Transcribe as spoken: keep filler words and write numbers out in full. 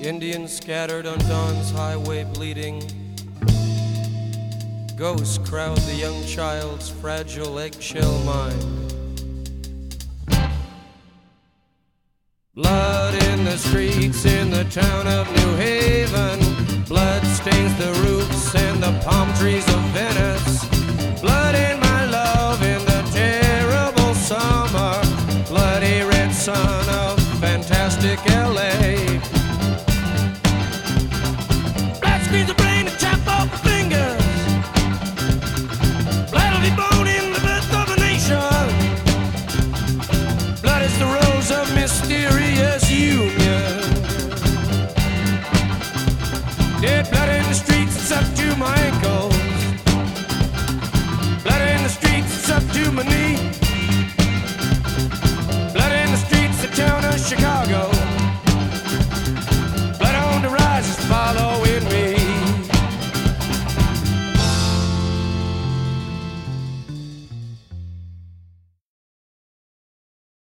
Indians scattered on dawn's highway bleeding. Ghosts crowd the young child's fragile eggshell mind. Blood in the streets in the town of New Haven. Blood stains the roofs and the palm trees of Venice. Blood in my love in the terrible summer. Bloody red sun of fantastic L A. Blood squeeze the brain and chop off the fingers. Bloody bone in the birth of a nation. Blood is the rose of mysterious union. Dead blood